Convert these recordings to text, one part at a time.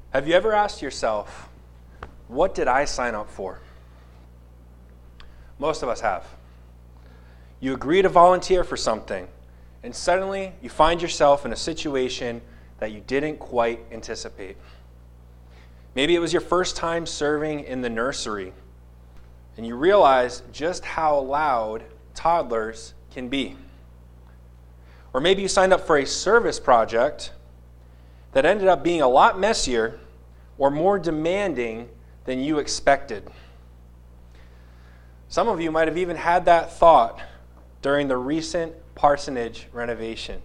Have you ever asked yourself, what did I sign up for? Most of us have. You agree to volunteer for something, and suddenly you find yourself in a situation that you didn't quite anticipate. Maybe it was your first time serving in the nursery, and you realized just how loud toddlers can be. Or maybe you signed up for a service project that ended up being a lot messier or more demanding than you expected. Some of you might have even had that thought during the recent parsonage renovation.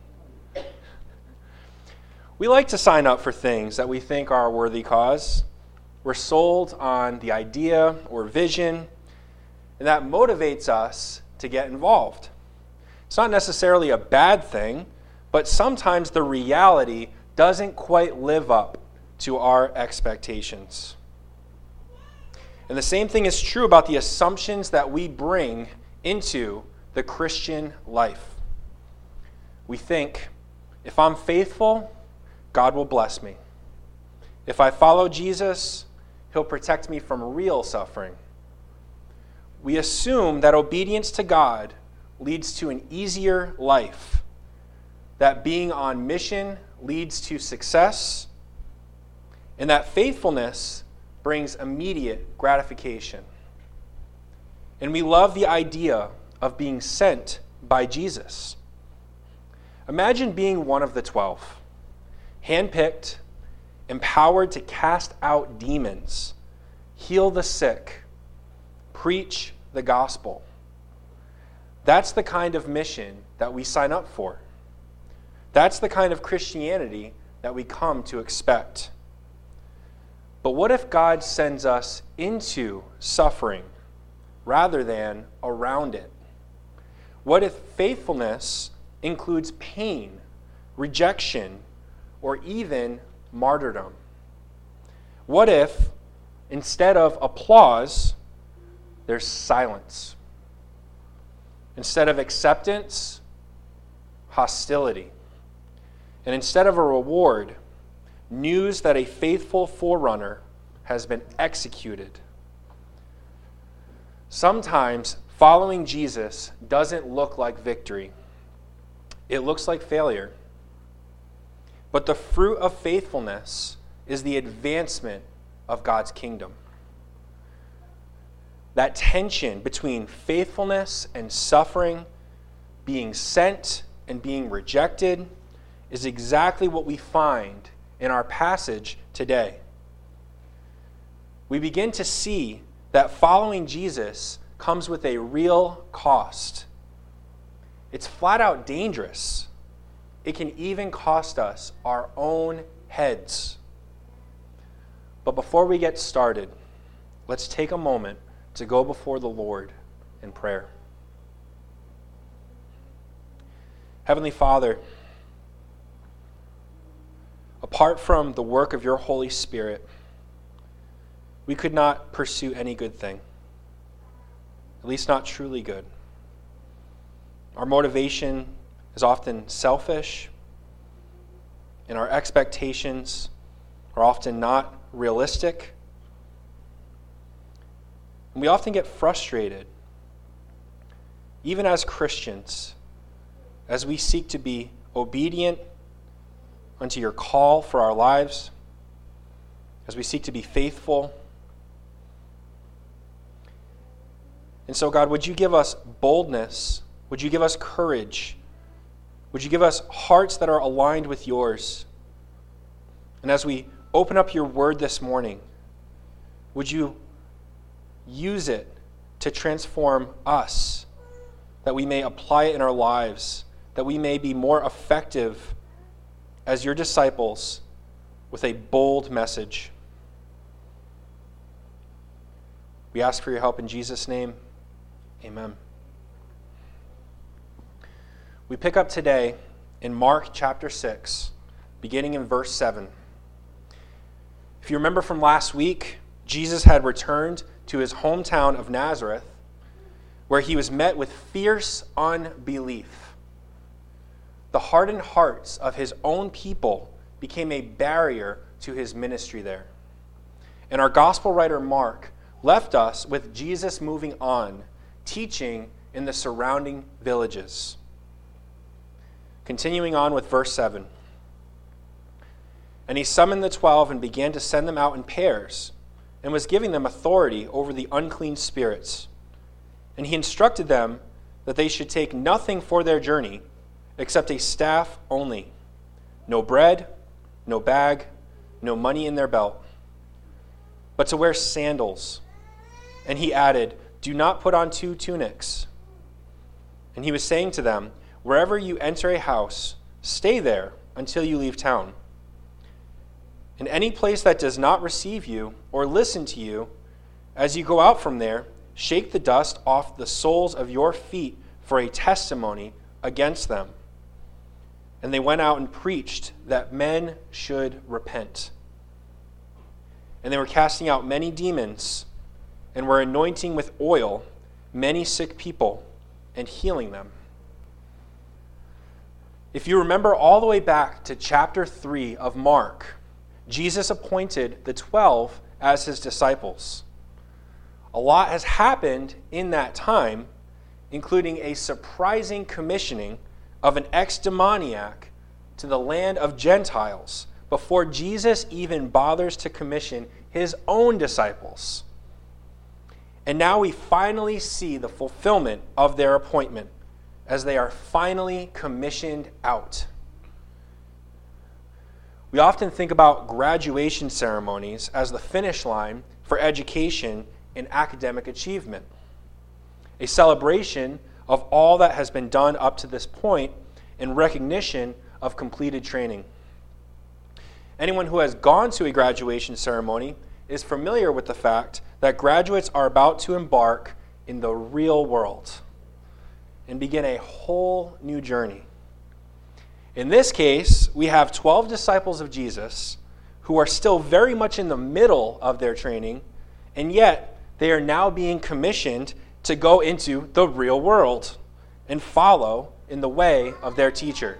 We like to sign up for things that we think are a worthy cause. We're sold on the idea or vision, and that motivates us to get involved. It's not necessarily a bad thing, but sometimes the reality doesn't quite live up to our expectations. And the same thing is true about the assumptions that we bring into the Christian life. We think, if I'm faithful, God will bless me. If I follow Jesus, He'll protect me from real suffering. We assume that obedience to God leads to an easier life, that being on mission leads to success, and that faithfulness brings immediate gratification. And we love the idea of being sent by Jesus. Imagine being one of the 12, handpicked, empowered to cast out demons, heal the sick, preach the gospel. That's the kind of mission that we sign up for. That's the kind of Christianity that we come to expect. But what if God sends us into suffering rather than around it? What if faithfulness includes pain, rejection, or even martyrdom? What if, instead of applause, there's silence? Instead of acceptance, hostility. And instead of a reward, news that a faithful forerunner has been executed. Sometimes following Jesus doesn't look like victory. It looks like failure. But the fruit of faithfulness is the advancement of God's kingdom. That tension between faithfulness and suffering, being sent and being rejected, is exactly what we find in our passage today. We begin to see that following Jesus comes with a real cost. It's flat out dangerous. It can even cost us our own heads. But before we get started, let's take a moment to go before the Lord in prayer. Heavenly Father, apart from the work of your Holy Spirit, we could not pursue any good thing, at least not truly good. Our motivation is often selfish, and our expectations are often not realistic. And we often get frustrated, even as Christians, as we seek to be obedient unto your call for our lives, as we seek to be faithful. And so, God, would you give us boldness? Would you give us courage? Would you give us hearts that are aligned with yours? And as we open up your word this morning, would you use it to transform us, that we may apply it in our lives, that we may be more effective as your disciples with a bold message. We ask for your help in Jesus' name. Amen. We pick up today in Mark chapter 6, beginning in verse 7. If you remember from last week, Jesus had returned to his hometown of Nazareth, where he was met with fierce unbelief. The hardened hearts of his own people became a barrier to his ministry there. And our gospel writer Mark left us with Jesus moving on, teaching in the surrounding villages. Continuing on with verse 7. And he summoned the 12 and began to send them out in pairs, and was giving them authority over the unclean spirits. And he instructed them that they should take nothing for their journey except a staff only, no bread, no bag, no money in their belt, but to wear sandals. And he added, do not put on 2 tunics. And he was saying to them, wherever you enter a house, stay there until you leave town. In any place that does not receive you or listen to you, as you go out from there, shake the dust off the soles of your feet for a testimony against them. And they went out and preached that men should repent. And they were casting out many demons and were anointing with oil many sick people and healing them. If you remember all the way back to chapter 3 of Mark, Jesus appointed the 12 as his disciples. A lot has happened in that time, including a surprising commissioning of an ex-demoniac to the land of Gentiles before Jesus even bothers to commission his own disciples. And now we finally see the fulfillment of their appointment as they are finally commissioned out. We often think about graduation ceremonies as the finish line for education and academic achievement, a celebration of all that has been done up to this point in recognition of completed training. Anyone who has gone to a graduation ceremony is familiar with the fact that graduates are about to embark in the real world and begin a whole new journey. In this case, we have 12 disciples of Jesus who are still very much in the middle of their training, and yet they are now being commissioned to go into the real world and follow in the way of their teacher.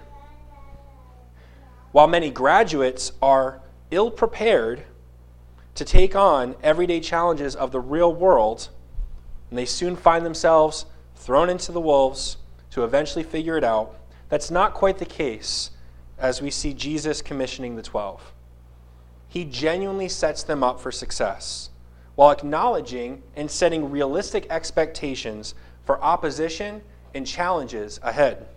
While many graduates are ill-prepared to take on everyday challenges of the real world, and they soon find themselves thrown into the wolves to eventually figure it out, that's not quite the case as we see Jesus commissioning the 12. He genuinely sets them up for success while acknowledging and setting realistic expectations for opposition and challenges ahead.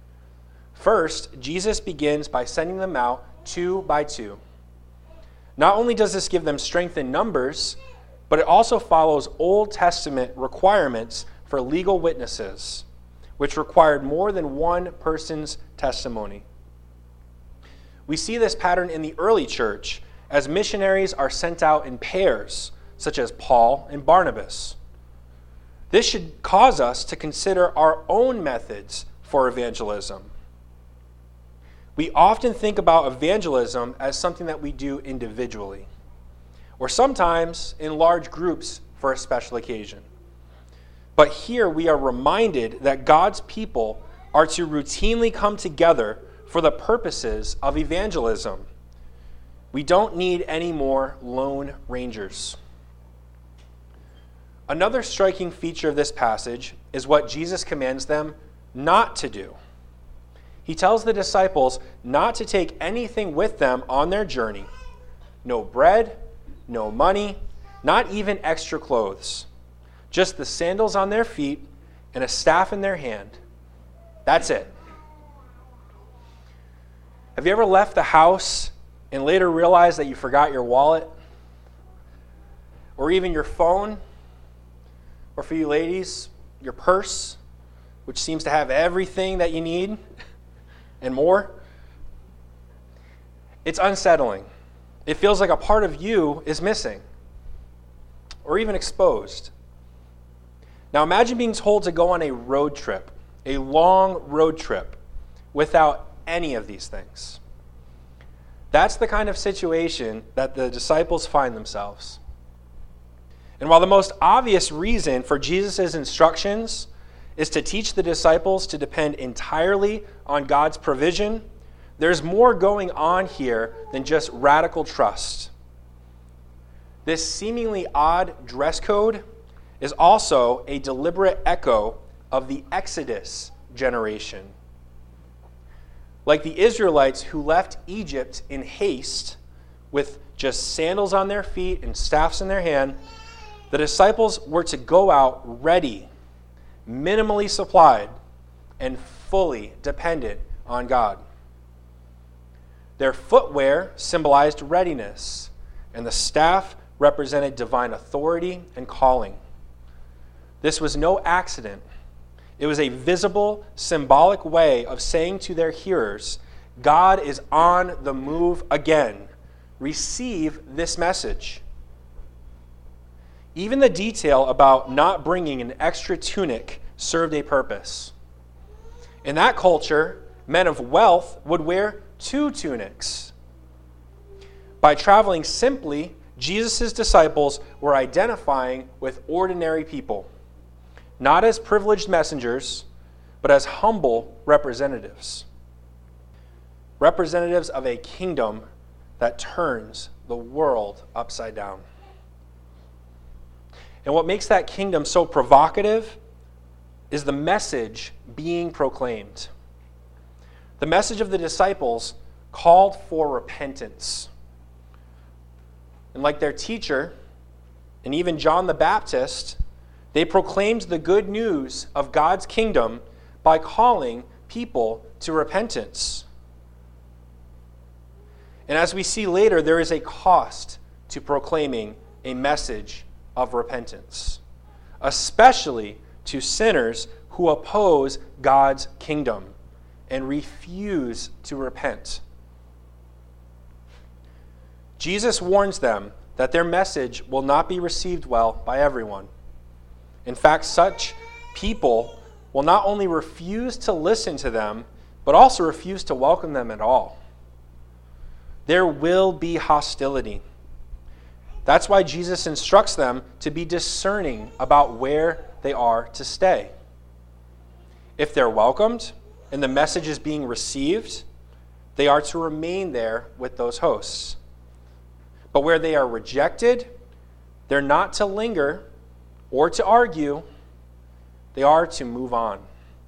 First, Jesus begins by sending them out 2 by 2. Not only does this give them strength in numbers, but it also follows Old Testament requirements for legal witnesses, which required more than one person's testimony. We see this pattern in the early church as missionaries are sent out in pairs, such as Paul and Barnabas. This should cause us to consider our own methods for evangelism. We often think about evangelism as something that we do individually, or sometimes in large groups for a special occasion. But here we are reminded that God's people are to routinely come together for the purposes of evangelism. We don't need any more lone rangers. Another striking feature of this passage is what Jesus commands them not to do. He tells the disciples not to take anything with them on their journey. No bread, no money, not even extra clothes. Just the sandals on their feet and a staff in their hand. That's it. Have you ever left the house and later realized that you forgot your wallet? Or even your phone? Or for you ladies, your purse, which seems to have everything that you need and more? It's unsettling. It feels like a part of you is missing or even exposed. Now imagine being told to go on a road trip, a long road trip, without any of these things. That's the kind of situation that the disciples find themselves. And while the most obvious reason for Jesus' instructions is to teach the disciples to depend entirely on God's provision, there's more going on here than just radical trust. This seemingly odd dress code is also a deliberate echo of the Exodus generation. Like the Israelites who left Egypt in haste with just sandals on their feet and staffs in their hand, the disciples were to go out ready, minimally supplied, and fully dependent on God. Their footwear symbolized readiness, and the staff represented divine authority and calling. This was no accident. It was a visible, symbolic way of saying to their hearers, God is on the move again. Receive this message. Even the detail about not bringing an extra tunic served a purpose. In that culture, men of wealth would wear 2 tunics. By traveling simply, Jesus' disciples were identifying with ordinary people, not as privileged messengers, but as humble representatives. Representatives of a kingdom that turns the world upside down. And what makes that kingdom so provocative is the message being proclaimed. The message of the disciples called for repentance. And like their teacher, and even John the Baptist, they proclaimed the good news of God's kingdom by calling people to repentance. And as we see later, there is a cost to proclaiming a message of repentance, especially to sinners who oppose God's kingdom and refuse to repent. Jesus warns them that their message will not be received well by everyone. In fact, such people will not only refuse to listen to them, but also refuse to welcome them at all. There will be hostility. That's why Jesus instructs them to be discerning about where they are to stay. If they're welcomed and the message is being received, they are to remain there with those hosts. But where they are rejected, they're not to linger or to argue. They are to move on.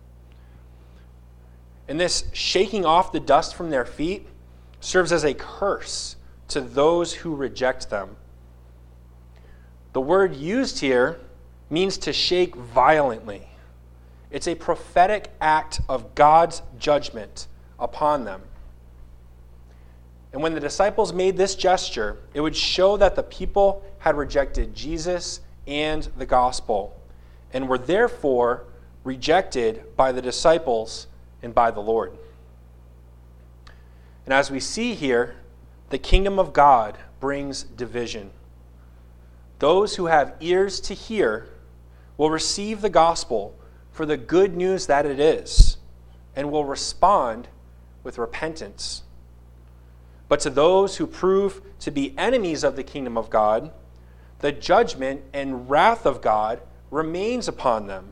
And this shaking off the dust from their feet serves as a curse to those who reject them. The word used here means to shake violently. It's a prophetic act of God's judgment upon them. And when the disciples made this gesture, it would show that the people had rejected Jesus and the gospel, and were therefore rejected by the disciples and by the Lord. And as we see here, the kingdom of God brings division. Those who have ears to hear will receive the gospel for the good news that it is, and will respond with repentance. But to those who prove to be enemies of the kingdom of God, the judgment and wrath of God remains upon them.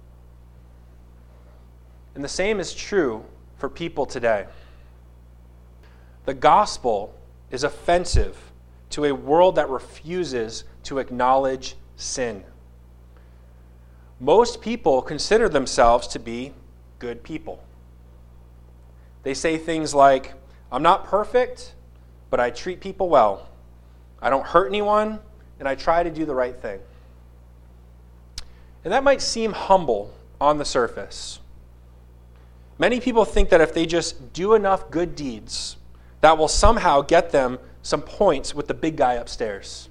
And the same is true for people today. The gospel is offensive to a world that refuses to acknowledge sin. Most people consider themselves to be good people. They say things like, I'm not perfect, but I treat people well. I don't hurt anyone, and I try to do the right thing. And that might seem humble on the surface. Many people think that if they just do enough good deeds, that will somehow get them some points with the big guy upstairs.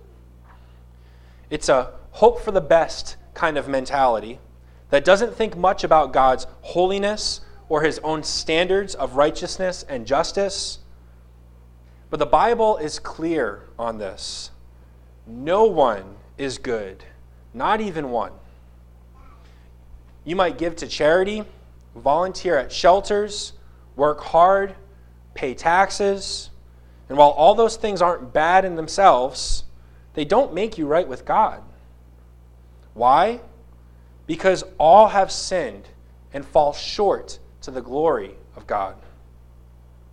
It's a hope for the best kind of mentality that doesn't think much about God's holiness or his own standards of righteousness and justice. But the Bible is clear on this. No one is good, not even one. You might give to charity, volunteer at shelters, work hard, pay taxes, and while all those things aren't bad in themselves, they don't make you right with God. Why? Because all have sinned and fall short to the glory of God.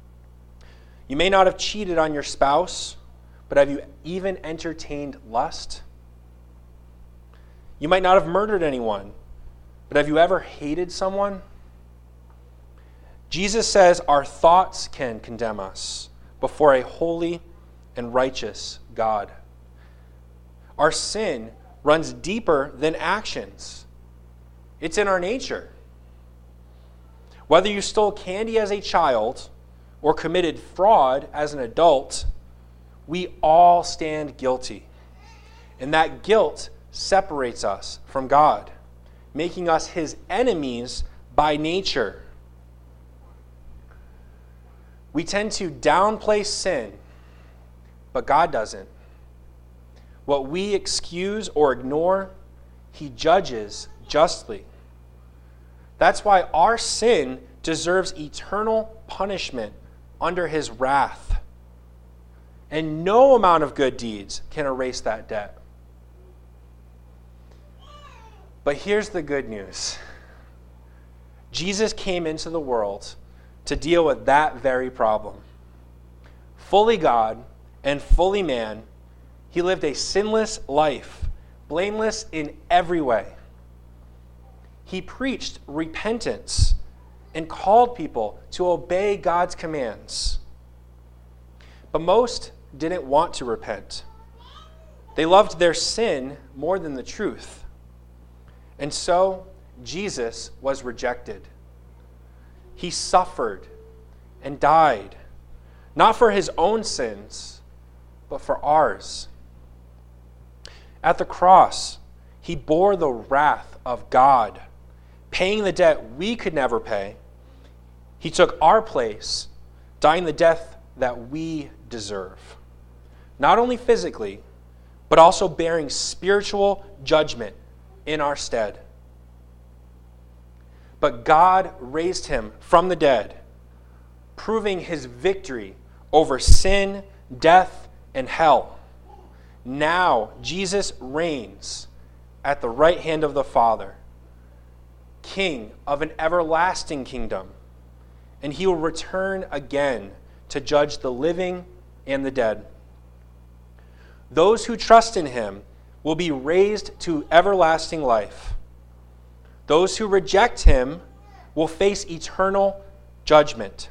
You may not have cheated on your spouse, but have you even entertained lust? You might not have murdered anyone, but have you ever hated someone? Jesus says our thoughts can condemn us before a holy and righteous God. Our sin runs deeper than actions. It's in our nature. Whether you stole candy as a child or committed fraud as an adult, we all stand guilty. And that guilt separates us from God, making us his enemies by nature. We tend to downplay sin, but God doesn't. What we excuse or ignore, he judges justly. That's why our sin deserves eternal punishment under his wrath. And no amount of good deeds can erase that debt. But here's the good news. Jesus came into the world to deal with that very problem. Fully God and fully man, he lived a sinless life, blameless in every way. He preached repentance and called people to obey God's commands. But most didn't want to repent. They loved their sin more than the truth. And so Jesus was rejected. He suffered and died, not for his own sins, but for ours. At the cross, he bore the wrath of God, paying the debt we could never pay. He took our place, dying the death that we deserve. Not only physically, but also bearing spiritual judgment in our stead. But God raised him from the dead, proving his victory over sin, death, and hell. Now Jesus reigns at the right hand of the Father, King of an everlasting kingdom, and he will return again to judge the living and the dead. Those who trust in him will be raised to everlasting life. Those who reject him will face eternal judgment.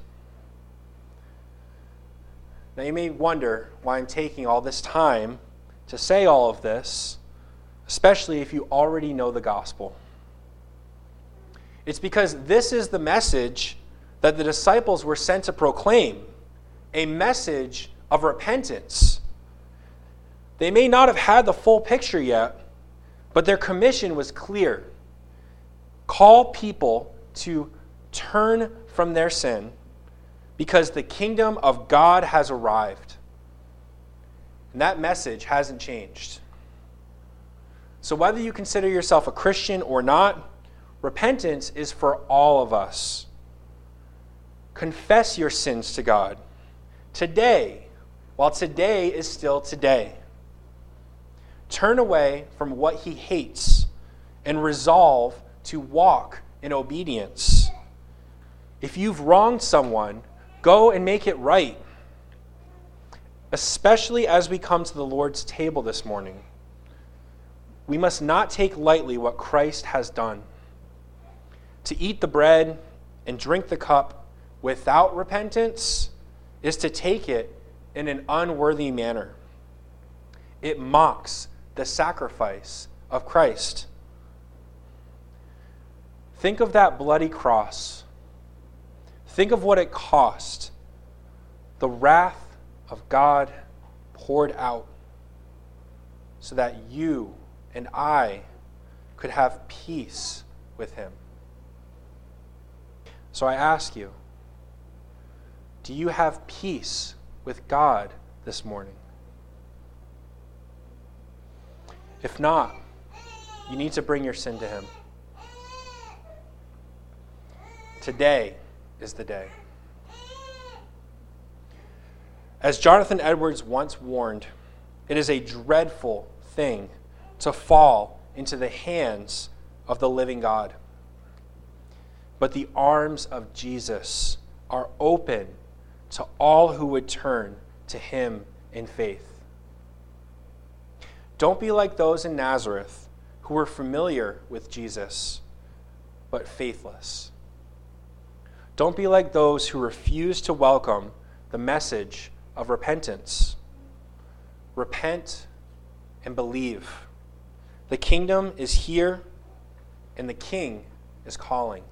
Now you may wonder why I'm taking all this time to say all of this, especially if you already know the gospel. It's because this is the message that the disciples were sent to proclaim, a message of repentance. They may not have had the full picture yet, but their commission was clear. Call people to turn from their sin because the kingdom of God has arrived. And that message hasn't changed. So whether you consider yourself a Christian or not, repentance is for all of us. Confess your sins to God today, while today is still today. Turn away from what he hates and resolve to walk in obedience. If you've wronged someone, go and make it right. Especially as we come to the Lord's table this morning, we must not take lightly what Christ has done. To eat the bread and drink the cup without repentance is to take it in an unworthy manner. It mocks the sacrifice of Christ. Think of that bloody cross. Think of what it cost. The wrath of God poured out so that you and I could have peace with him. So I ask you, do you have peace with God this morning? If not, you need to bring your sin to him. Today is the day. As Jonathan Edwards once warned, it is a dreadful thing to fall into the hands of the living God. But the arms of Jesus are open to all who would turn to him in faith. Don't be like those in Nazareth who were familiar with Jesus, but faithless. Don't be like those who refuse to welcome the message of repentance. Repent and believe. The kingdom is here, and the King is calling.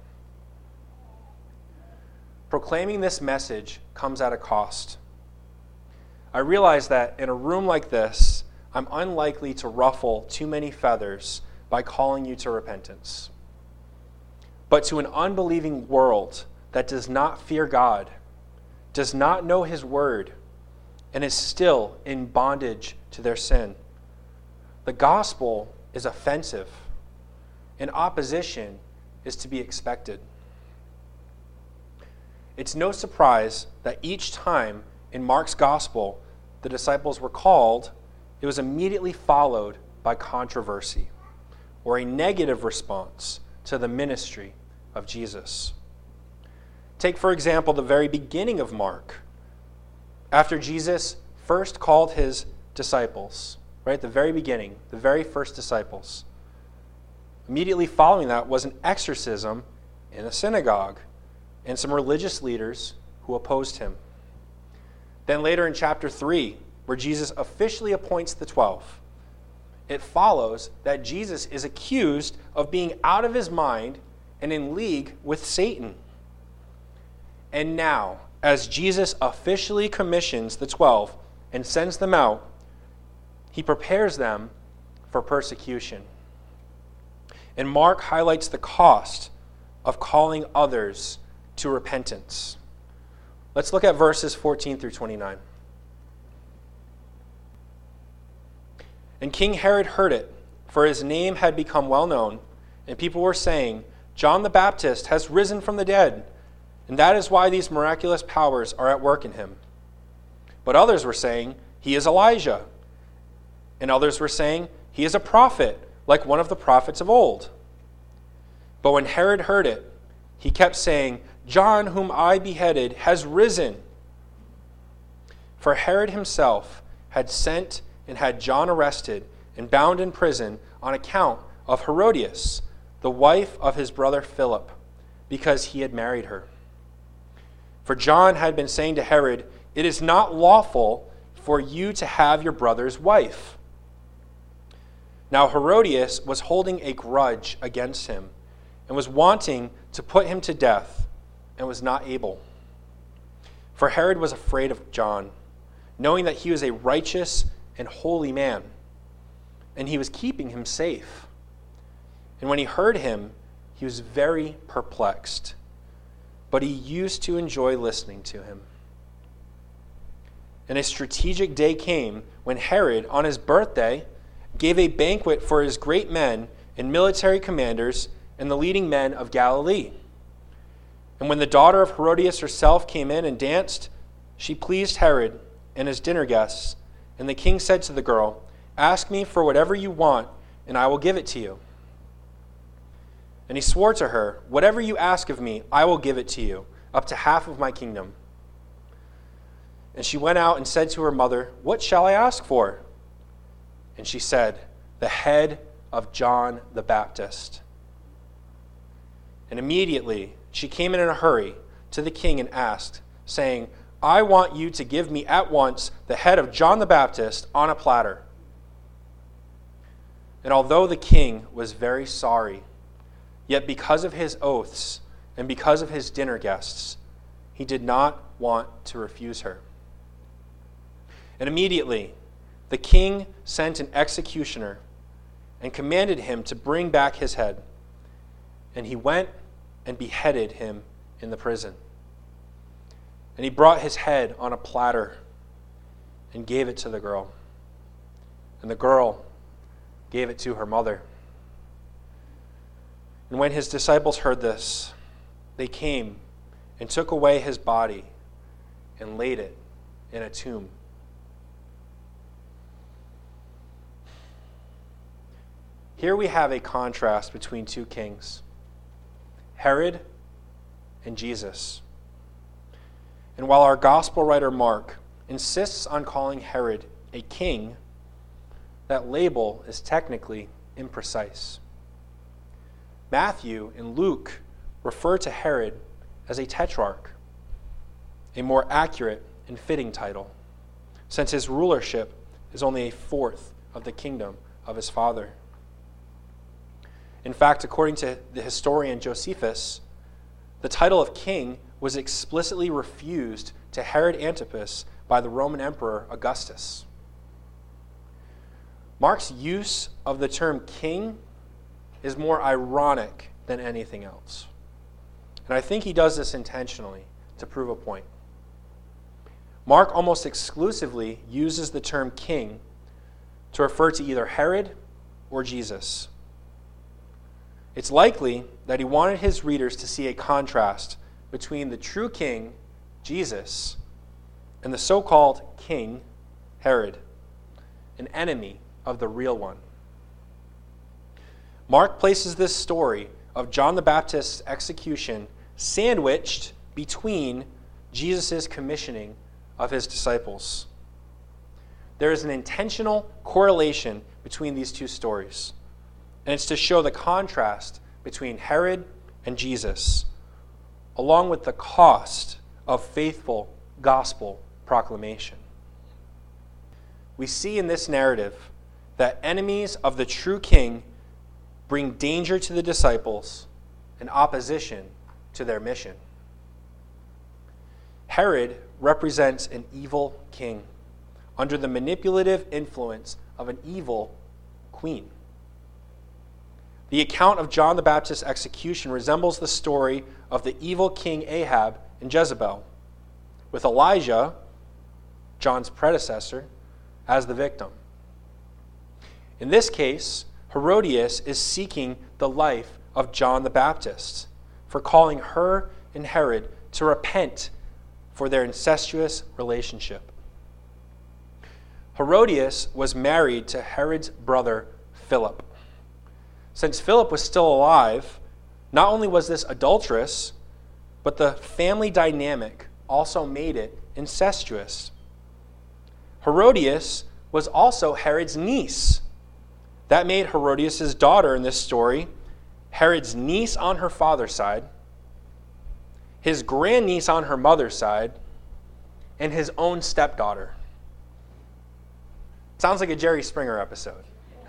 Proclaiming this message comes at a cost. I realize that in a room like this, I'm unlikely to ruffle too many feathers by calling you to repentance. But to an unbelieving world that does not fear God, does not know his word, and is still in bondage to their sin, the gospel is offensive, and opposition is to be expected. It's no surprise that each time in Mark's gospel the disciples were called, it was immediately followed by controversy or a negative response to the ministry of Jesus. Take, for example, the very beginning of Mark. After Jesus first called his disciples, right, the very beginning, the very first disciples, immediately following that was an exorcism in a synagogue and some religious leaders who opposed him. Then later in chapter 3, where Jesus officially appoints the 12, it follows that Jesus is accused of being out of his mind and in league with Satan. And now, as Jesus officially commissions the 12 and sends them out, he prepares them for persecution. And Mark highlights the cost of calling others to repentance. Let's look at verses 14 through 29. And King Herod heard it, for his name had become well known, and people were saying, John the Baptist has risen from the dead, and that is why these miraculous powers are at work in him. But others were saying, he is Elijah. And others were saying, he is a prophet, like one of the prophets of old. But when Herod heard it, he kept saying, John, whom I beheaded, has risen. For Herod himself had sent and had John arrested and bound in prison on account of Herodias, the wife of his brother Philip, because he had married her. For John had been saying to Herod, it is not lawful for you to have your brother's wife. Now Herodias was holding a grudge against him and was wanting to put him to death and was not able. For Herod was afraid of John, knowing that he was a righteous and holy man, and he was keeping him safe. And when he heard him, he was very perplexed, but he used to enjoy listening to him. And a strategic day came when Herod, on his birthday, gave a banquet for his great men and military commanders and the leading men of Galilee. And when the daughter of Herodias herself came in and danced, she pleased Herod and his dinner guests. And the king said to the girl, ask me for whatever you want, and I will give it to you. And he swore to her, whatever you ask of me, I will give it to you, up to half of my kingdom. And she went out and said to her mother, what shall I ask for? And she said, the head of John the Baptist. And immediately she came in a hurry to the king and asked, saying, I want you to give me at once the head of John the Baptist on a platter. And although the king was very sorry, yet because of his oaths and because of his dinner guests, he did not want to refuse her. And immediately the king sent an executioner and commanded him to bring back his head. And he went and beheaded him in the prison. And he brought his head on a platter and gave it to the girl. And the girl gave it to her mother. And when his disciples heard this, they came and took away his body and laid it in a tomb. Here we have a contrast between two kings, Herod and Jesus. And while our gospel writer Mark insists on calling Herod a king, that label is technically imprecise. Matthew and Luke refer to Herod as a tetrarch, a more accurate and fitting title, since his rulership is only a fourth of the kingdom of his father. In fact, according to the historian Josephus, the title of king was explicitly refused to Herod Antipas by the Roman Emperor Augustus. Mark's use of the term king is more ironic than anything else. And I think he does this intentionally to prove a point. Mark almost exclusively uses the term king to refer to either Herod or Jesus. It's likely that he wanted his readers to see a contrast between the true king, Jesus, and the so-called king, Herod, an enemy of the real one. Mark places this story of John the Baptist's execution sandwiched between Jesus' commissioning of his disciples. There is an intentional correlation between these two stories, and it's to show the contrast between Herod and Jesus, along with the cost of faithful gospel proclamation. We see in this narrative that enemies of the true king bring danger to the disciples and opposition to their mission. Herod represents an evil king under the manipulative influence of an evil queen. The account of John the Baptist's execution resembles the story of the evil king Ahab and Jezebel, with Elijah, John's predecessor, as the victim. In this case, Herodias is seeking the life of John the Baptist for calling her and Herod to repent for their incestuous relationship. Herodias was married to Herod's brother Philip. Since Philip was still alive, not only was this adulterous, but the family dynamic also made it incestuous. Herodias was also Herod's niece. That made Herodias' daughter in this story Herod's niece on her father's side, his grandniece on her mother's side, and his own stepdaughter. Sounds like a Jerry Springer episode.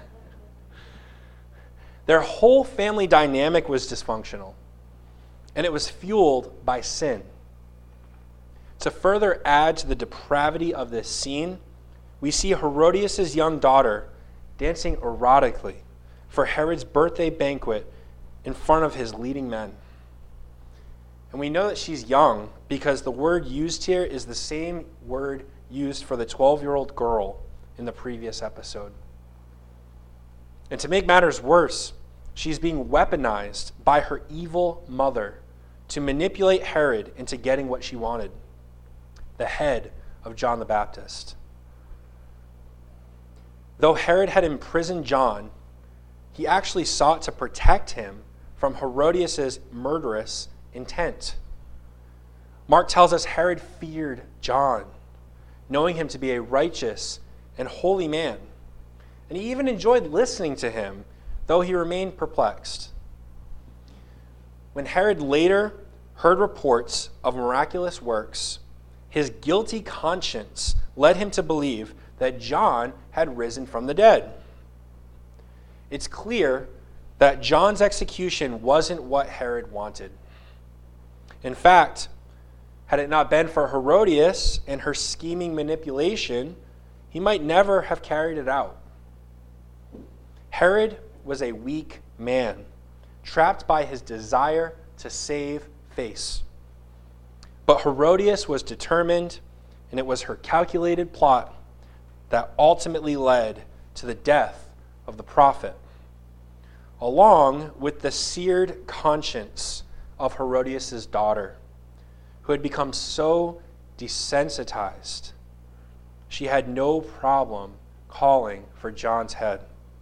Their whole family dynamic was dysfunctional, and it was fueled by sin. To further add to the depravity of this scene, we see Herodias' young daughter dancing erotically for Herod's birthday banquet in front of his leading men. And we know that she's young because the word used here is the same word used for the 12-year-old girl in the previous episode. And to make matters worse, she's being weaponized by her evil mother to manipulate Herod into getting what she wanted, the head of John the Baptist. Though Herod had imprisoned John, he actually sought to protect him from Herodias' murderous intent. Mark tells us Herod feared John, knowing him to be a righteous and holy man. And he even enjoyed listening to him, though he remained perplexed. When Herod later heard reports of miraculous works, his guilty conscience led him to believe that John had risen from the dead. It's clear that John's execution wasn't what Herod wanted. In fact, had it not been for Herodias and her scheming manipulation, he might never have carried it out. Herod was a weak man, trapped by his desire to save face. But Herodias was determined, and it was her calculated plot that ultimately led to the death of the prophet, along with the seared conscience of Herodias' daughter, who had become so desensitized, she had no problem calling for John's head.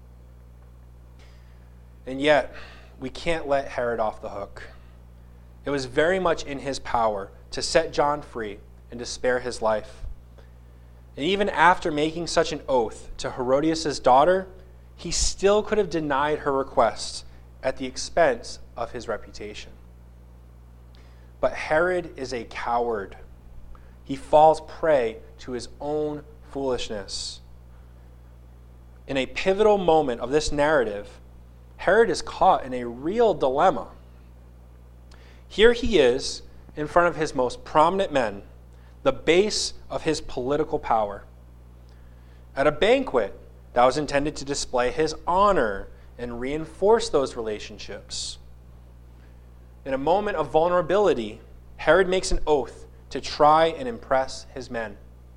And yet, we can't let Herod off the hook. It was very much in his power to set John free and to spare his life. And even after making such an oath to Herodias' daughter, he still could have denied her request at the expense of his reputation. But Herod is a coward. He falls prey to his own foolishness. In a pivotal moment of this narrative, Herod is caught in a real dilemma. Here he is in front of his most prominent men, the base of his political power, at a banquet that was intended to display his honor and reinforce those relationships. In a moment of vulnerability, Herod makes an oath to try and impress his men.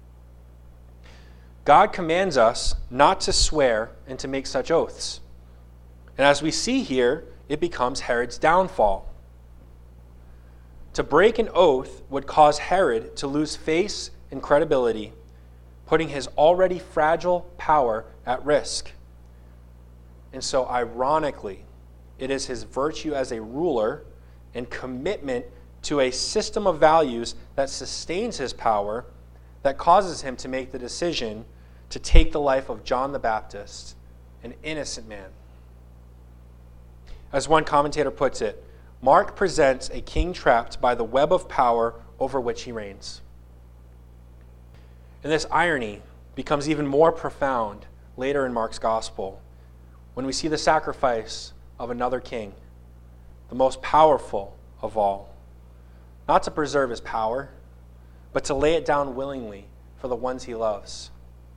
God commands us not to swear and to make such oaths. And as we see here, it becomes Herod's downfall. To break an oath would cause Herod to lose face and credibility, putting his already fragile power at risk. And so, ironically, it is his virtue as a ruler and commitment to a system of values that sustains his power that causes him to make the decision to take the life of John the Baptist, an innocent man. As one commentator puts it, Mark presents a king trapped by the web of power over which he reigns. And this irony becomes even more profound later in Mark's gospel when we see the sacrifice of another king, the most powerful of all, not to preserve his power, but to lay it down willingly for the ones he loves.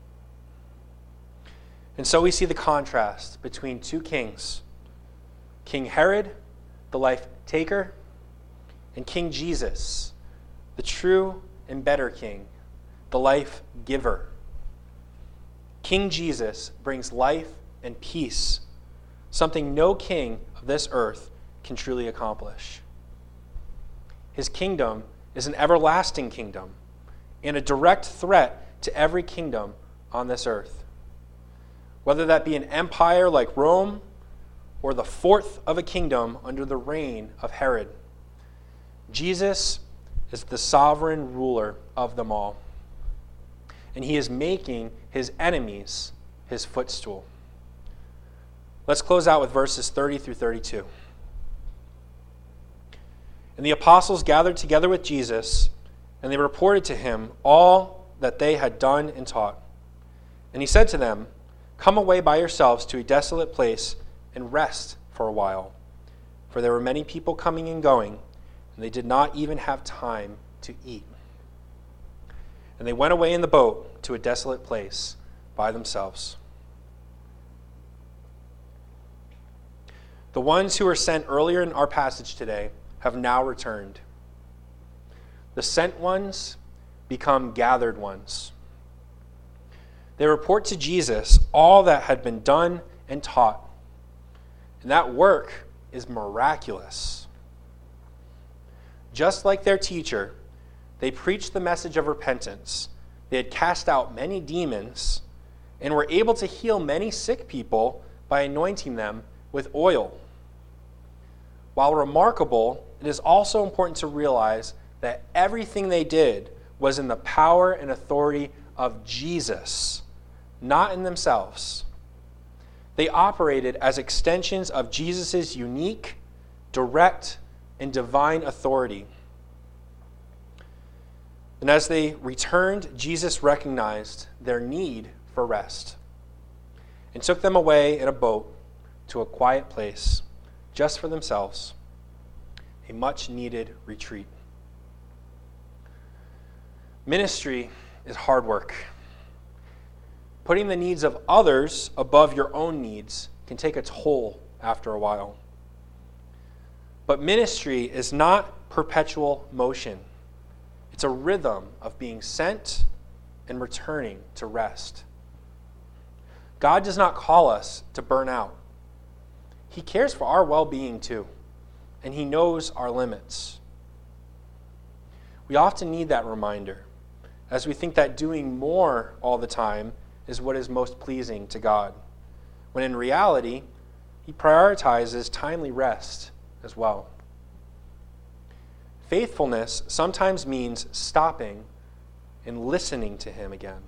And so we see the contrast between two kings, King Herod, the life taker, and King Jesus, the true and better king, the life giver. King Jesus brings life and peace, something no king of this earth can truly accomplish. His kingdom is an everlasting kingdom and a direct threat to every kingdom on this earth. Whether that be an empire like Rome or the fourth of a kingdom under the reign of Herod, Jesus is the sovereign ruler of them all. And he is making his enemies his footstool. Let's close out with verses 30 through 32. And the apostles gathered together with Jesus, and they reported to him all that they had done and taught. And he said to them, "Come away by yourselves to a desolate place and rest for a while." For there were many people coming and going, and they did not even have time to eat. And they went away in the boat to a desolate place by themselves. The ones who were sent earlier in our passage today have now returned. The sent ones become gathered ones. They report to Jesus all that had been done and taught. And that work is miraculous. Just like their teacher, they preached the message of repentance. They had cast out many demons and were able to heal many sick people by anointing them with oil. While remarkable, it is also important to realize that everything they did was in the power and authority of Jesus, not in themselves. They operated as extensions of Jesus' unique, direct, and divine authority. And as they returned, Jesus recognized their need for rest and took them away in a boat to a quiet place just for themselves, a much-needed retreat. Ministry is hard work. Putting the needs of others above your own needs can take a toll after a while. But ministry is not perpetual motion. It's a rhythm of being sent and returning to rest. God does not call us to burn out. He cares for our well-being too, and he knows our limits. We often need that reminder, as we think that doing more all the time is what is most pleasing to God, when in reality, he prioritizes timely rest as well. Faithfulness sometimes means stopping in listening to him again.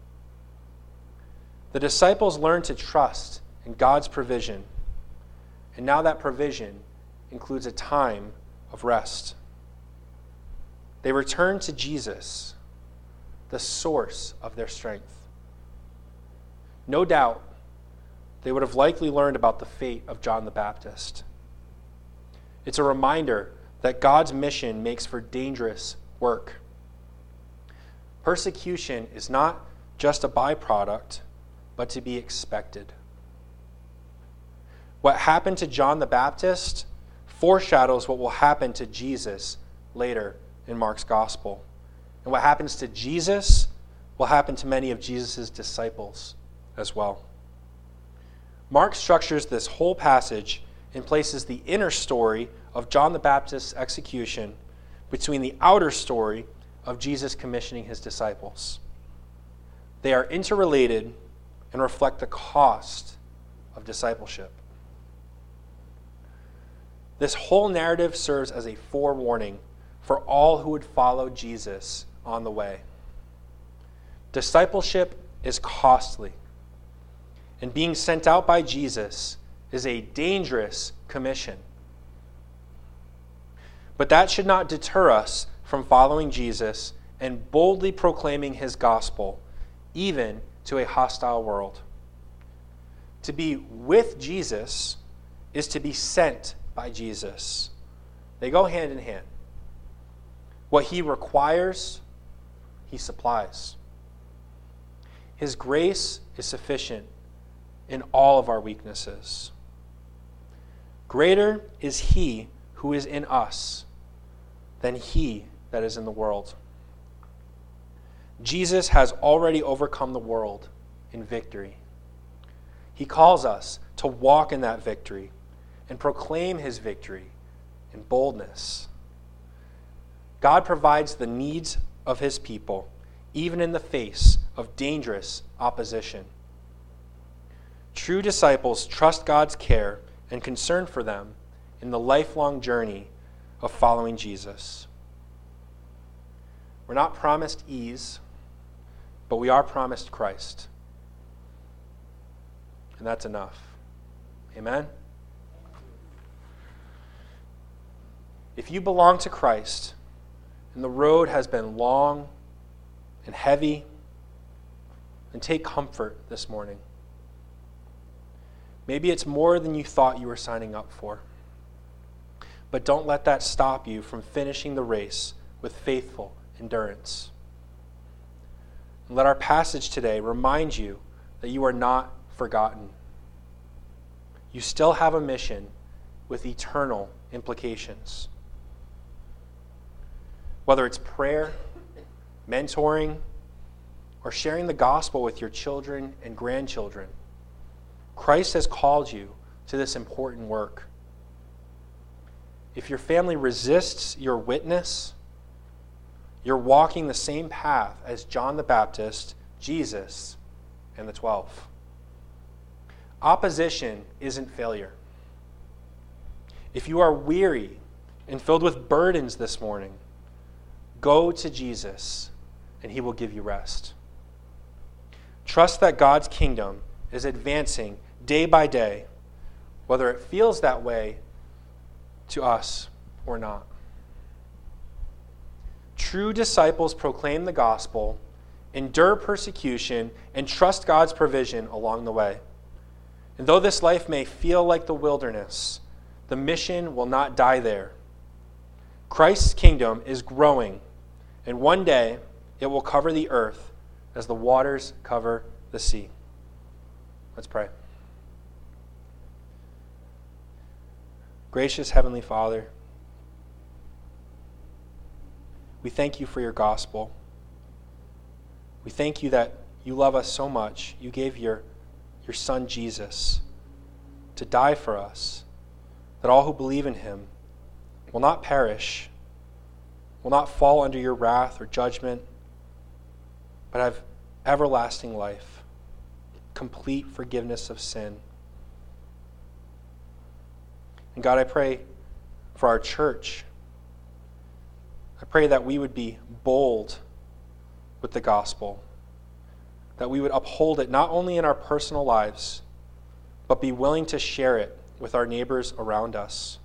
The disciples learned to trust in God's provision, and now that provision includes a time of rest. They returned to Jesus, the source of their strength. No doubt, they would have likely learned about the fate of John the Baptist. It's a reminder that God's mission makes for dangerous work. Persecution is not just a byproduct, but to be expected. What happened to John the Baptist foreshadows what will happen to Jesus later in Mark's gospel. And what happens to Jesus will happen to many of Jesus' disciples as well. Mark structures this whole passage and places the inner story of John the Baptist's execution between the outer story of Jesus commissioning his disciples. They are interrelated and reflect the cost of discipleship. This whole narrative serves as a forewarning for all who would follow Jesus on the way. Discipleship is costly, and being sent out by Jesus is a dangerous commission. But that should not deter us from following Jesus and boldly proclaiming his gospel, even to a hostile world. To be with Jesus is to be sent by Jesus. They go hand in hand. What he requires, he supplies. His grace is sufficient in all of our weaknesses. Greater is he who is in us than he that is in the world. Jesus has already overcome the world in victory. He calls us to walk in that victory and proclaim his victory in boldness. God provides the needs of his people, even in the face of dangerous opposition. True disciples trust God's care and concern for them in the lifelong journey of following Jesus. We're not promised ease, but we are promised Christ. And that's enough. Amen? If you belong to Christ, and the road has been long and heavy, then take comfort this morning. Maybe it's more than you thought you were signing up for. But don't let that stop you from finishing the race with faithful endurance. And let our passage today remind you that you are not forgotten. You still have a mission with eternal implications. Whether it's prayer, mentoring, or sharing the gospel with your children and grandchildren, Christ has called you to this important work. If your family resists your witness, you're walking the same path as John the Baptist, Jesus, and the 12. Opposition isn't failure. If you are weary and filled with burdens this morning, go to Jesus and he will give you rest. Trust that God's kingdom is advancing day by day, whether it feels that way to us or not. True disciples proclaim the gospel, endure persecution, and trust God's provision along the way. And though this life may feel like the wilderness, the mission will not die there. Christ's kingdom is growing, and one day it will cover the earth as the waters cover the sea. Let's pray. Gracious Heavenly Father, we thank you for your gospel. We thank you that you love us so much. You gave your Son Jesus to die for us, that all who believe in him will not perish, will not fall under your wrath or judgment, but have everlasting life, complete forgiveness of sin. And God, I pray for our church. I pray that we would be bold with the gospel, that we would uphold it not only in our personal lives, but be willing to share it with our neighbors around us.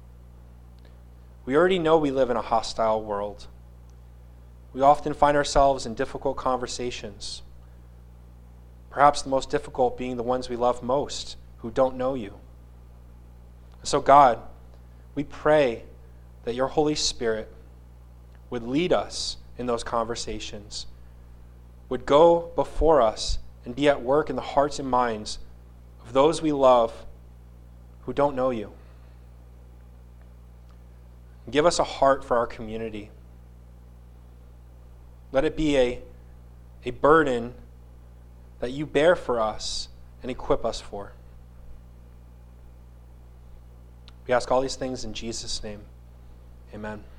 We already know we live in a hostile world. We often find ourselves in difficult conversations, perhaps the most difficult being the ones we love most, who don't know you. So God, we pray that your Holy Spirit would lead us in those conversations, would go before us and be at work in the hearts and minds of those we love who don't know you. Give us a heart for our community. Let it be a burden that you bear for us and equip us for. We ask all these things in Jesus' name. Amen.